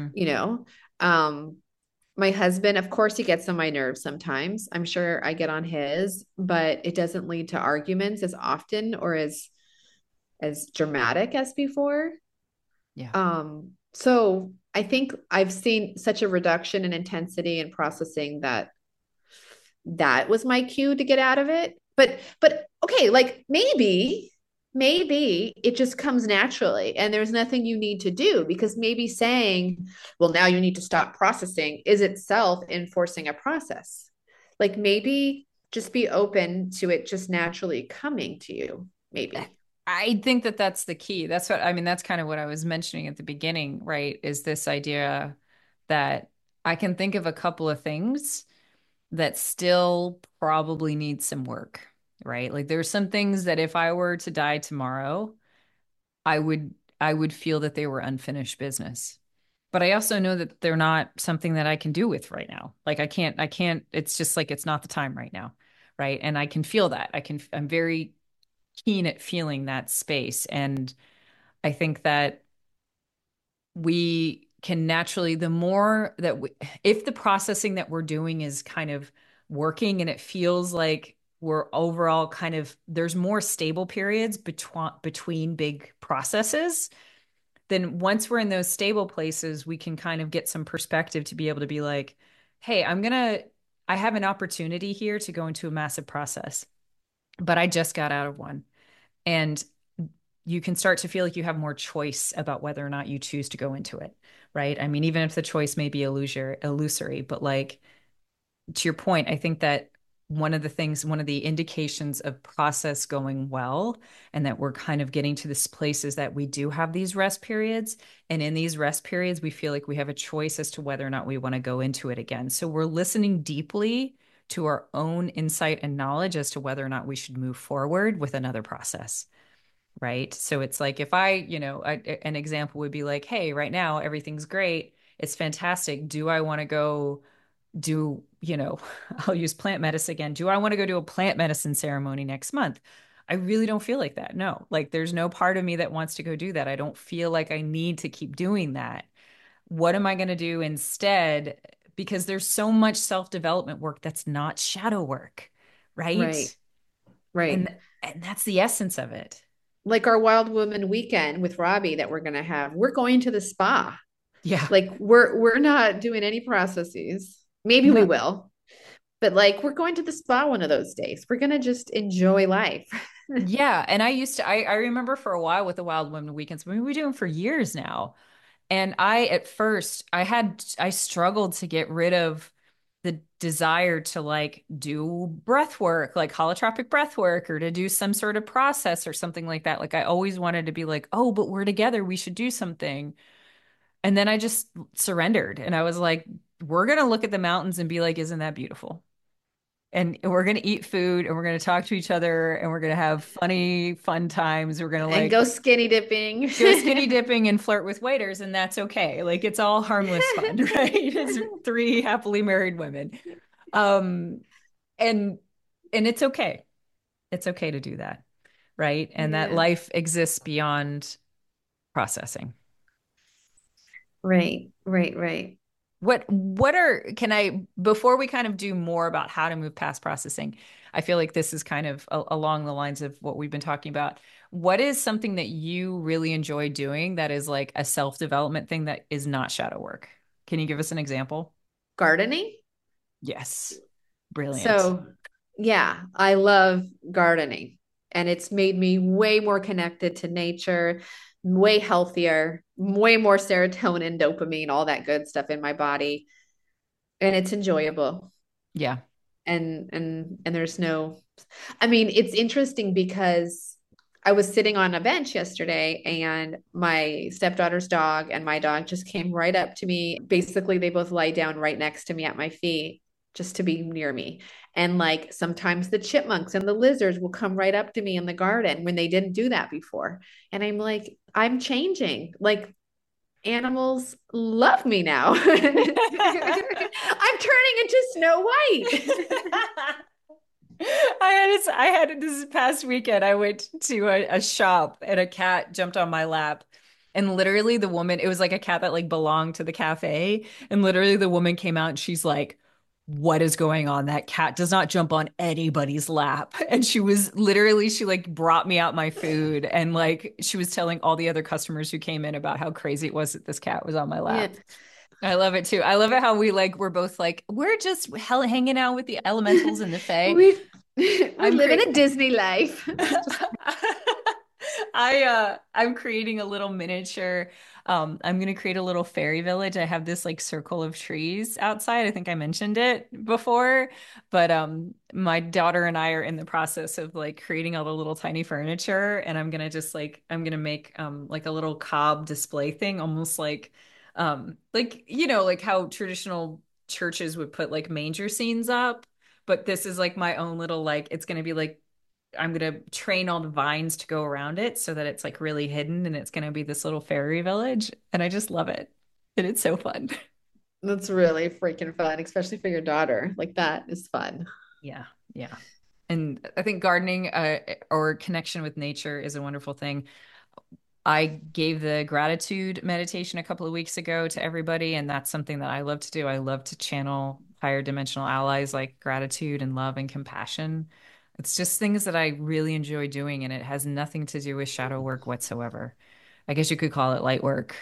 My husband, of course, he gets on my nerves sometimes. I'm sure I get on his, but it doesn't lead to arguments as often or as dramatic as before. Yeah. So I think I've seen such a reduction in intensity and processing that was my cue to get out of it. But okay, like maybe it just comes naturally and there's nothing you need to do, because maybe saying, well, now you need to stop processing is itself enforcing a process. Like maybe just be open to it just naturally coming to you. Maybe. I think that that's the key. That's what I mean. That's kind of what I was mentioning at the beginning, right? Is this idea that I can think of a couple of things that still probably need some work, right? Like there's some things that if I were to die tomorrow, I would feel that they were unfinished business. But I also know that they're not something that I can do with right now. Like I can't, it's just like it's not the time right now. Right. And I can feel that. I'm very keen at feeling that space. And I think that we can naturally, the more that if the processing that we're doing is kind of working and it feels like we're overall kind of, there's more stable periods between big processes, then once we're in those stable places, we can kind of get some perspective to be able to be like, hey, I have an opportunity here to go into a massive process, but I just got out of one. And you can start to feel like you have more choice about whether or not you choose to go into it, right? I mean, even if the choice may be illusory, but like to your point, I think that one of the indications of process going well and that we're kind of getting to this place is that we do have these rest periods. And in these rest periods, we feel like we have a choice as to whether or not we want to go into it again. So we're listening deeply to our own insight and knowledge as to whether or not we should move forward with another process. Right. So it's like if an example would be like, hey, right now, everything's great. It's fantastic. Do I want to go do, I'll use plant medicine again. Do I want to go do a plant medicine ceremony next month? I really don't feel like that. No, like there's no part of me that wants to go do that. I don't feel like I need to keep doing that. What am I going to do instead? Because there's so much self-development work that's not shadow work. Right. Right. And that's the essence of it. Like our Wild Woman weekend with Robbie that we're going to have, we're going to the spa. Yeah. Like we're not doing any processes. Maybe we will, but like we're going to the spa one of those days. We're going to just enjoy life. Yeah. And I remember for a while with the Wild Women Weekends, I mean, we do them for years now. And at first, I struggled to get rid of the desire to like do breath work, like holotropic breath work, or to do some sort of process or something like that. Like I always wanted to be like, oh, but we're together, we should do something. And then I just surrendered and I was like, we're going to look at the mountains and be like, isn't that beautiful? And we're going to eat food and we're going to talk to each other and we're going to have funny, fun times. We're going to And like go skinny dipping. go skinny dipping and flirt with waiters, and that's okay. Like it's all harmless fun, right? It's three happily married women. Um, and it's okay. It's okay to do that, right? And that Yeah. life exists beyond processing. Right, right, right. What are can I before we kind of do more about how to move past processing, I feel like this is kind of along the lines of what we've been talking about. What is something that you really enjoy doing that is like a self-development thing that is not shadow work? Can you give us an example? Gardening. Yes. Brilliant. So, yeah, I love gardening, and it's made me way more connected to nature, way healthier, way more serotonin, dopamine, all that good stuff in my body, and it's enjoyable. Yeah. And there's no, I mean, it's interesting because I was sitting on a bench yesterday and my stepdaughter's dog and my dog just came right up to me. Basically, they both lie down right next to me at my feet just to be near me. And like sometimes the chipmunks and the lizards will come right up to me in the garden when they didn't do that before. And I'm like, I'm changing. Like animals love me now. I'm turning into Snow White. I had this past weekend. I went to a shop and a cat jumped on my lap. And literally the woman, it was like a cat that like belonged to the cafe. And literally the woman came out and she's like, what is going on? That cat does not jump on anybody's lap. And she was literally, she like brought me out my food and like she was telling all the other customers who came in about how crazy it was that this cat was on my Yeah. lap. I love it too. I love it how we're both like we're just hanging out with the elementals and the fae. We we I'm live in cre a Disney life. I'm creating a little miniature. I'm gonna create a little fairy village. I have this like circle of trees outside. I think I mentioned it before, but my daughter and I are in the process of like creating all the little tiny furniture, and I'm gonna just I'm gonna make like a little cob display thing, almost like you know like how traditional churches would put like manger scenes up, but this is like my own little like it's gonna be like I'm gonna train all the vines to go around it so that it's like really hidden and it's gonna be this little fairy village. And I just love it. And it's so fun. That's really freaking fun, especially for your daughter. Like that is fun. Yeah. Yeah. And I think gardening or connection with nature is a wonderful thing. I gave the gratitude meditation a couple of weeks ago to everybody, and that's something that I love to do. I love to channel higher dimensional allies like gratitude and love and compassion. It's just things that I really enjoy doing, and it has nothing to do with shadow work whatsoever. I guess you could call it light work.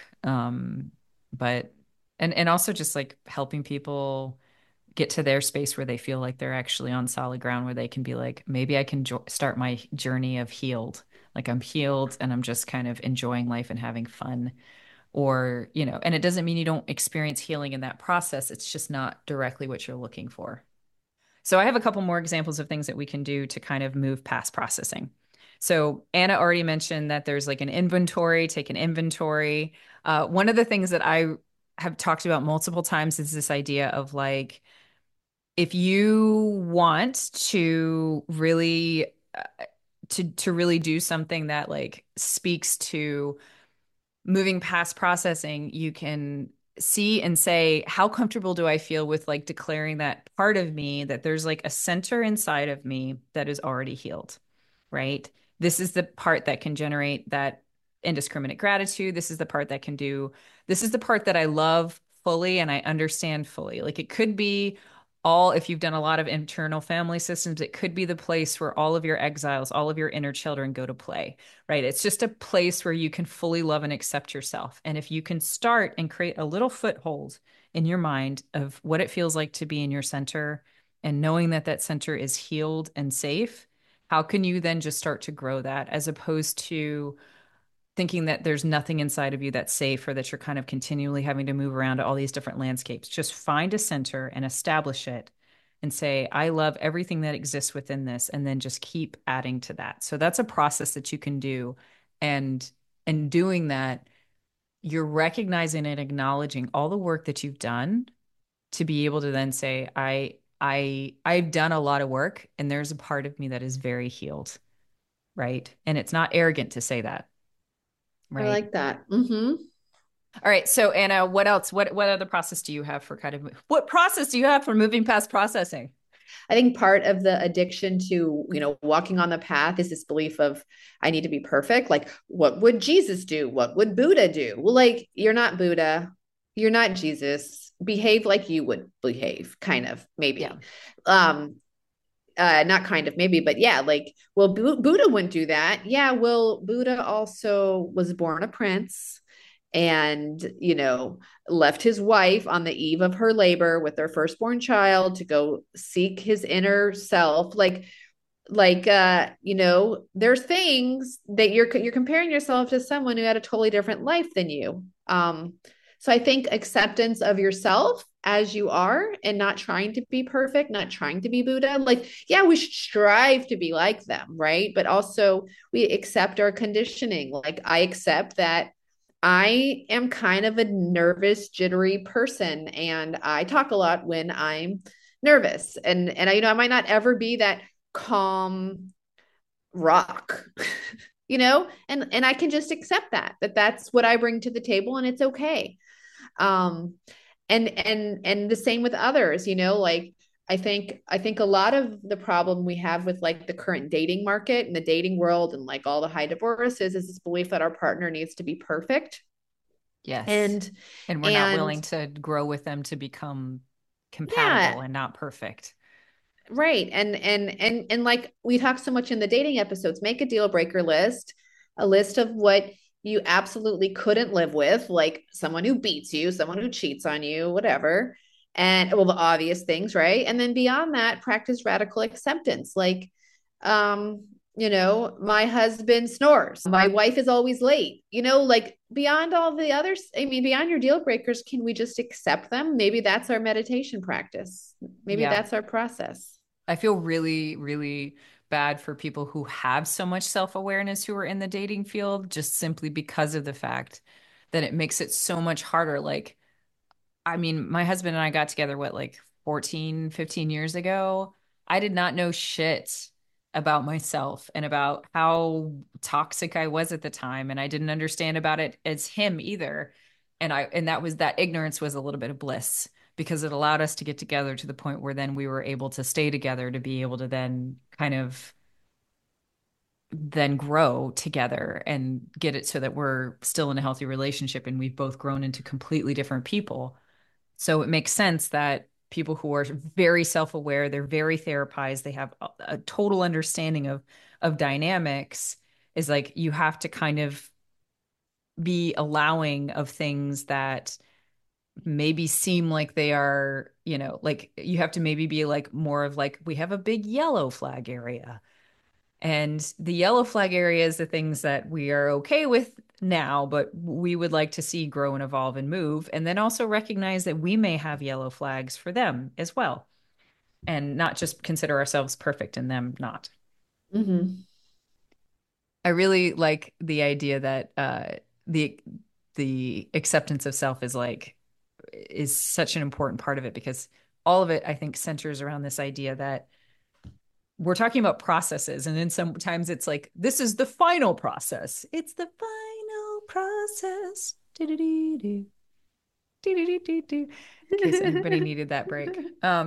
But and also just like helping people get to their space where they feel like they're actually on solid ground, where they can be like, maybe I can start my journey of healed. Like I'm healed and I'm just kind of enjoying life and having fun. Or, you know, and it doesn't mean you don't experience healing in that process. It's just not directly what you're looking for. So I have a couple more examples of things that we can do to kind of move past processing. So Anna already mentioned that there's like an inventory, take an inventory. One of the things that I have talked about multiple times is this idea of like, if you want to really to really do something that like speaks to moving past processing, you can see and say, how comfortable do I feel with like declaring that part of me, that there's like a center inside of me that is already healed, right? This is the part that can generate that indiscriminate gratitude. This is the part that I love fully and I understand fully. Like it could be all, if you've done a lot of internal family systems, it could be the place where all of your exiles, all of your inner children go to play, right? It's just a place where you can fully love and accept yourself. And if you can start and create a little foothold in your mind of what it feels like to be in your center and knowing that that center is healed and safe, How can you then just start to grow that as opposed to thinking that there's nothing inside of you that's safe or that you're kind of continually having to move around to all these different landscapes? Just find a center and establish it and say, I love everything that exists within this, and then just keep adding to that. So that's a process that you can do. And doing that, you're recognizing and acknowledging all the work that you've done to be able to then say, I've done a lot of work and there's a part of me that is very healed, right? And it's not arrogant to say that, I right? like that. Mm-hmm. All right. So Anna, what else? What other process do you have for kind of what process do you have for moving past processing? I think part of the addiction to, walking on the path is this belief of I need to be perfect. Like, what would Jesus do? What would Buddha do? Well, like, you're not Buddha. You're not Jesus. Behave like you would behave, kind of, maybe. Yeah. Not kind of, maybe, but yeah, like, well, Buddha wouldn't do that. Yeah, well, Buddha also was born a prince and left his wife on the eve of her labor with their firstborn child to go seek his inner self. There's things that you're comparing yourself to someone who had a totally different life than you. So I think acceptance of yourself as you are and not trying to be perfect, not trying to be Buddha. Like, yeah, we should strive to be like them, right? But also we accept our conditioning. Like, I accept that I am kind of a nervous, jittery person, and I talk a lot when I'm nervous. And I might not ever be that calm rock, and I can just accept that's what I bring to the table, and it's okay. Um, and the same with others, like I think a lot of the problem we have with like the current dating market and the dating world and like all the high divorces is this belief that our partner needs to be perfect. Yes. And And we're not willing and to grow with them to become compatible yeah, and not perfect. right. And like we talk so much in the dating episodes, make a deal breaker list, a list of what you absolutely couldn't live with, like someone who beats you, someone who cheats on you, whatever. And well, the obvious things, right? And then beyond that, practice radical acceptance. Like, my husband snores. My wife is always late. Like beyond all the others, I mean, beyond your deal breakers, can we just accept them? Maybe that's our meditation practice. Maybe Yeah. that's our process. I feel really, really bad for people who have so much self-awareness who are in the dating field just simply because of the fact that it makes it so much harder. Like, I mean, my husband and I got together, what, like 14, 15 years ago? I did not know shit about myself and about how toxic I was at the time. And I didn't understand about it as him either. And that ignorance was a little bit of bliss because it allowed us to get together to the point where then we were able to stay together to be able to then kind of then grow together and get it so that we're still in a healthy relationship and we've both grown into completely different people. So it makes sense that people who are very self-aware, they're very therapized, they have a total understanding of dynamics is like you have to kind of be allowing of things that maybe seem like they are, like you have to maybe be like more of like we have a big yellow flag area. And the yellow flag area is the things that we are okay with now, but we would like to see grow and evolve and move. And then also recognize that we may have yellow flags for them as well. And not just consider ourselves perfect and them not. Mm-hmm. I really like the idea that the the acceptance of self is such an important part of it because all of it, I think, centers around this idea that we're talking about processes, and then sometimes it's like this is the final process. It's the final process. Do-do-do-do. Do-do-do-do-do. In case anybody needed that break.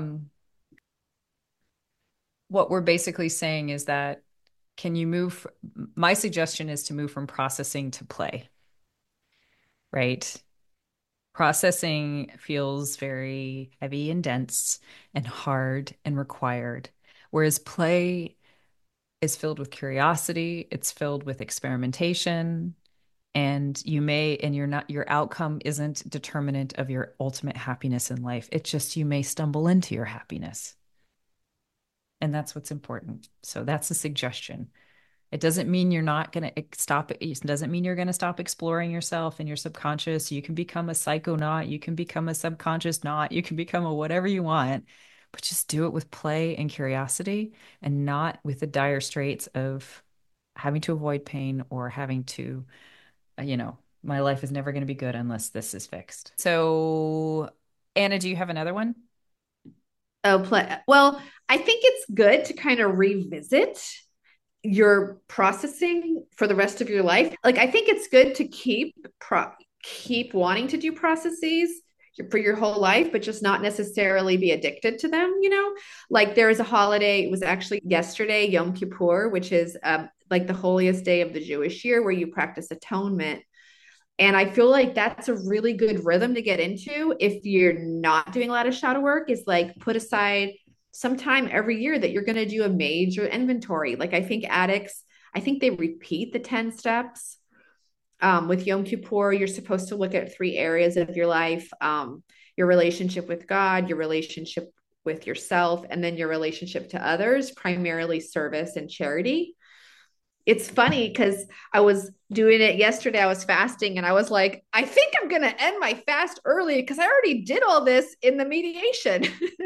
What we're basically saying is that can you move? My suggestion is to move from processing to play, right? Processing feels very heavy and dense and hard and required, whereas play is filled with curiosity, it's filled with experimentation, and your outcome isn't determinant of your ultimate happiness in life. It's just you may stumble into your happiness. And that's what's important. So that's a suggestion. It doesn't mean you're not going to stop. It doesn't mean you're going to stop exploring yourself and your subconscious. You can become a psychonaut. You can become a subconscious naut. You can become a whatever you want, but just do it with play and curiosity and not with the dire straits of having to avoid pain or having to, my life is never going to be good unless this is fixed. So, Anna, do you have another one? Oh, well, I think it's good to kind of revisit your processing for the rest of your life. Like, I think it's good to keep wanting to do processes for your whole life, but just not necessarily be addicted to them, Like, there is a holiday, it was actually yesterday, Yom Kippur, which is like the holiest day of the Jewish year, where you practice atonement. And I feel like that's a really good rhythm to get into if you're not doing a lot of shadow work, is like put aside some time every year that you're going to do a major inventory. Like, I think addicts, I think they repeat the 10 steps. With Yom Kippur, you're supposed to look at 3 areas of your life, your relationship with God, your relationship with yourself, and then your relationship to others, primarily service and charity. It's funny because I was doing it yesterday. I was fasting and I was like, I think I'm going to end my fast early because I already did all this in the mediation.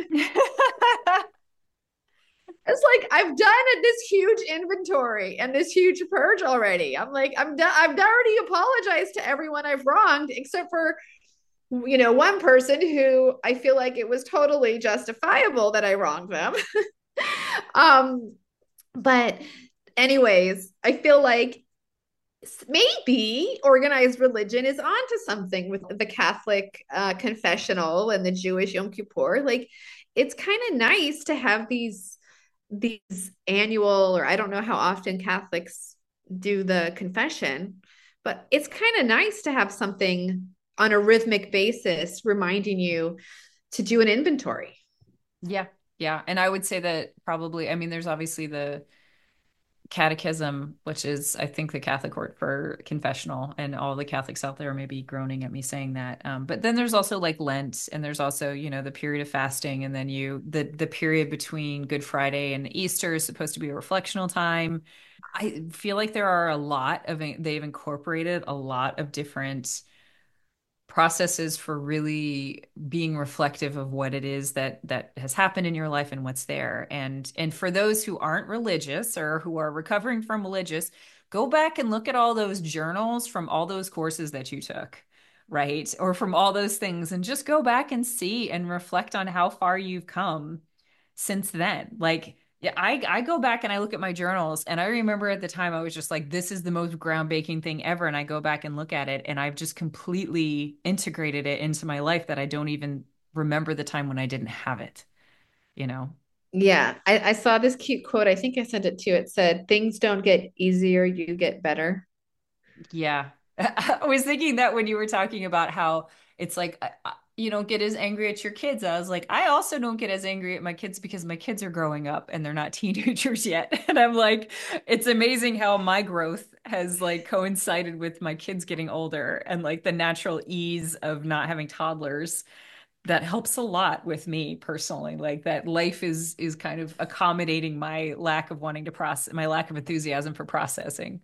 It's like I've done this huge inventory and this huge purge already. I'm like, I'm done. I've already apologized to everyone I've wronged, except for, one person who I feel like it was totally justifiable that I wronged them. um, but anyways, I feel like maybe organized religion is onto something with the Catholic confessional and the Jewish Yom Kippur. Like, it's kind of nice to have these annual, or I don't know how often Catholics do the confession, but it's kind of nice to have something on a rhythmic basis reminding you to do an inventory. Yeah. Yeah. And I would say that probably, I mean, there's obviously the catechism, which is, I think, the Catholic word for confessional, and all the Catholics out there may be groaning at me saying that. But then there's also like Lent, and there's also, the period of fasting, and then the period between Good Friday and Easter is supposed to be a reflectional time. I feel like they've incorporated a lot of different processes for really being reflective of what it is that has happened in your life and what's there. And for those who aren't religious or who are recovering from religious, go back and look at all those journals from all those courses that you took, right? Or from all those things, and just go back and see and reflect on how far you've come since then. Like, yeah, I go back and I look at my journals, and I remember at the time I was just like, this is the most groundbreaking thing ever. And I go back and look at it, and I've just completely integrated it into my life that I don't even remember the time when I didn't have it, you know? Yeah, I saw this cute quote. I think I sent it to you. It said, "Things don't get easier, you get better." Yeah. I was thinking that when you were talking about how it's like, you don't get as angry at your kids. I was like, I also don't get as angry at my kids because my kids are growing up and they're not teenagers yet. And I'm like, it's amazing how my growth has like coincided with my kids getting older, and like the natural ease of not having toddlers. That helps a lot with me personally. Like, that life is kind of accommodating my lack of wanting to process, my lack of enthusiasm for processing.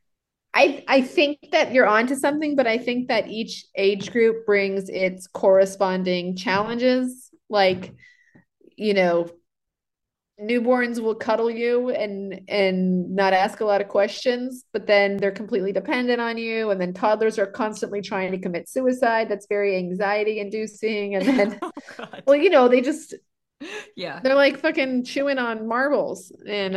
I think that you're onto something, but I think that each age group brings its corresponding challenges. Like, you know, newborns will cuddle you and not ask a lot of questions, but then they're completely dependent on you. And then toddlers are constantly trying to commit suicide. That's very anxiety inducing. And then, Oh God. well, they just Yeah. they're like fucking chewing on marbles. And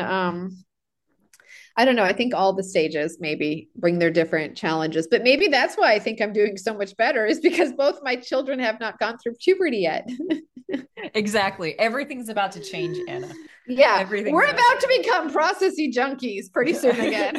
I don't know. I think all the stages maybe bring their different challenges, but maybe that's why I think I'm doing so much better, is because both my children have not gone through puberty yet. Exactly. Everything's about to change, Anna. Yeah, Everything's we're about to become processy junkies pretty soon again.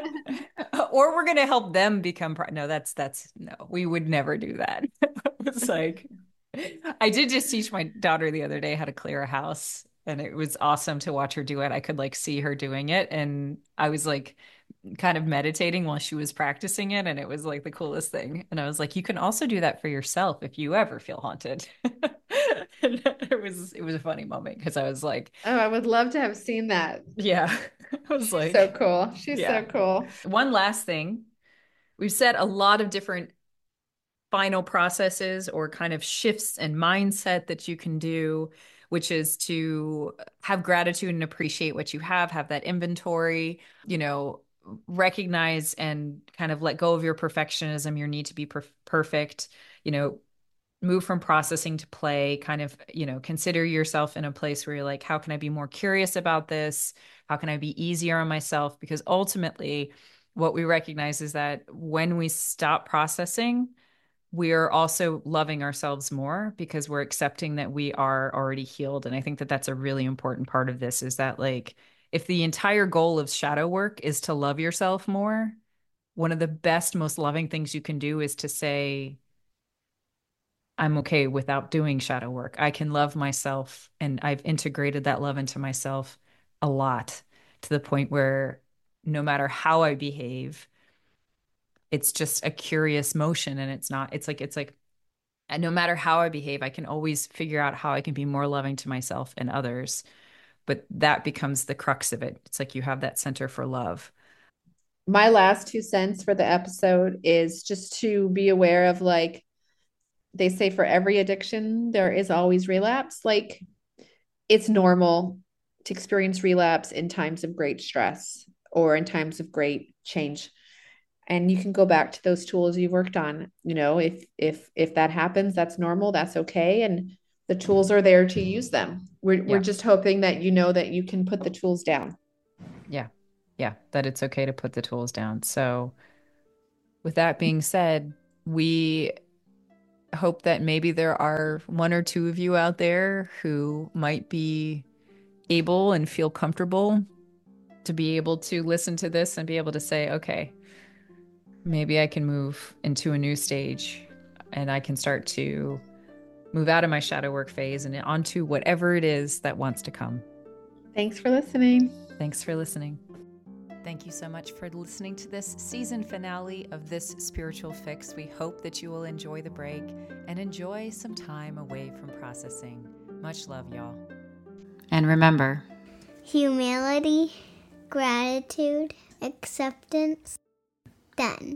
Or we're gonna help them become no, that's no, we would never do that. It's like, I did just teach my daughter the other day how to clear a house, and it was awesome to watch her do it. I could like see her doing it, and I was like kind of meditating while she was practicing it, and it was like the coolest thing. And I was like, you can also do that for yourself if you ever feel haunted. It was a funny moment because I was like, Oh, I would love to have seen that. yeah. I was She's like, so cool. She's yeah. so cool. One last thing. We've said a lot of different final processes or kind of shifts and mindset that you can do, which is to have gratitude and appreciate what you have that inventory, recognize and kind of let go of your perfectionism, your need to be perfect, move from processing to play, kind of, consider yourself in a place where you're like, how can I be more curious about this? How can I be easier on myself? Because ultimately, what we recognize is that when we stop processing, we are also loving ourselves more because we're accepting that we are already healed. And I think that that's a really important part of this, is that like, if the entire goal of shadow work is to love yourself more, one of the best, most loving things you can do is to say, I'm okay without doing shadow work. I can love myself. And I've integrated that love into myself a lot, to the point where no matter how I behave, it's just a curious motion. And it's like, and no matter how I behave, I can always figure out how I can be more loving to myself and others. But that becomes the crux of it. It's like you have that center for love. My last 2 cents for the episode is just to be aware of, like, they say for every addiction, there is always relapse. Like, it's normal to experience relapse in times of great stress or in times of great change. And you can go back to those tools you've worked on. If that happens, that's normal, that's okay. And the tools are there to use them. We're just hoping that that you can put the tools down. Yeah. Yeah. That it's okay to put the tools down. So with that being said, we hope that maybe there are one or two of you out there who might be able and feel comfortable to be able to listen to this and be able to say, okay, maybe I can move into a new stage and I can start to move out of my shadow work phase and onto whatever it is that wants to come. Thanks for listening. Thanks for listening. Thank you so much for listening to this season finale of This Spiritual Fix. We hope that you will enjoy the break and enjoy some time away from processing. Much love, y'all. And remember, Humility, gratitude, acceptance. Done.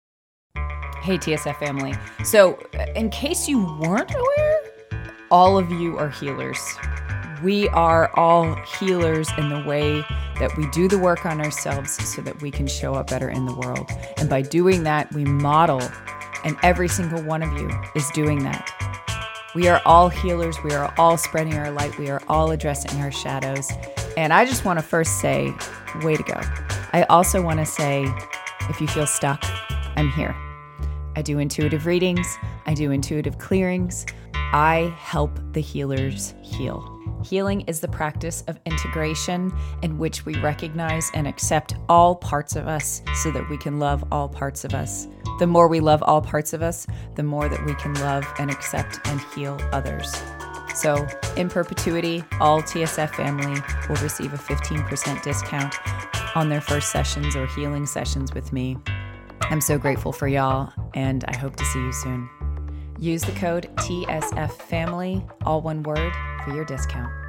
hey TSF family. So in case you weren't aware, all of you are healers. We are all healers in the way that we do the work on ourselves so that we can show up better in the world. And by doing that, we model, and every single one of you is doing that. We are all healers. We are all spreading our light. We are all addressing our shadows. And I just want to first say, way to go. I also want to say, if you feel stuck, I'm here. I do intuitive readings. I do intuitive clearings. I help the healers heal. Healing is the practice of integration in which we recognize and accept all parts of us so that we can love all parts of us. The more we love all parts of us, the more that we can love and accept and heal others. So, in perpetuity, all TSF family will receive a 15% discount on their first sessions or healing sessions with me. I'm so grateful for y'all, and I hope to see you soon. Use the code TSF family, all one word, for your discount.